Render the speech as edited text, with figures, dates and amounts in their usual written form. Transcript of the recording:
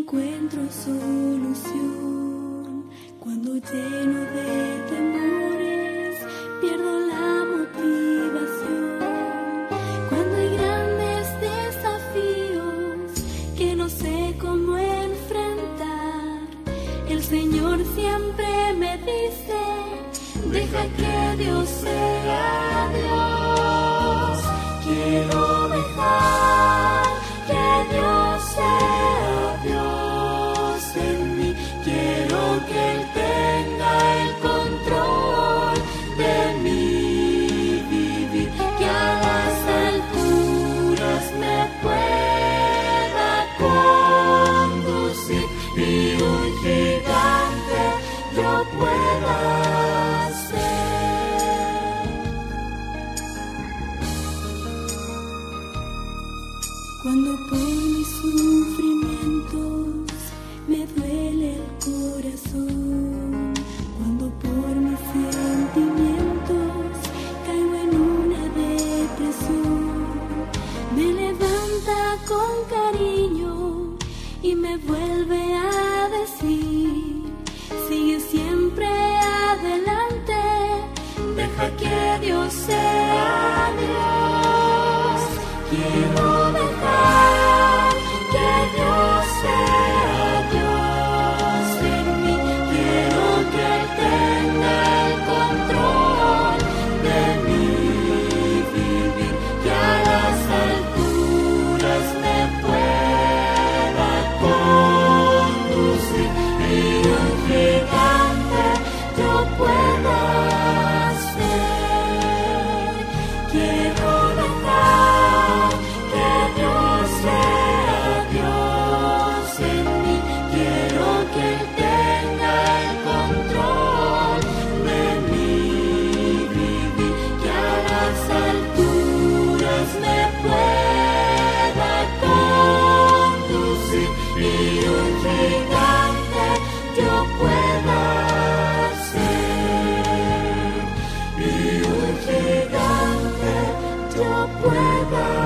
encuentro solución. Cuando lleno de temores pierdo la motivación. Cuando hay grandes desafíos que no sé cómo enfrentar, el Señor siempre me dice: deja que Dios sea Dios. Quiero dejar que Dios sea Dios en mí. Quiero que Él tenga el control de mi vivir, que a las alturas me pueda conducir y un gigante yo pueda ser. Cuando por mis sufrimientos me duele el corazón, cuando por mis sentimientos caigo en una depresión, me levanta con cariño y me vuelve a decir: sigue siempre adelante, deja que Dios sea Dios. Quiero dejar que Dios sea Dios en mí. Quiero que Él tenga el control de mi vivir, que a las alturas me pueda conducir y un gigante yo pueda ser. Quiero dejar que Dios sea Dios en mí. Quiero que Él tenga el control de mi vivir, que a las alturas me pueda conducir y un gigante yo pueda ser. Y un gigante yo pueda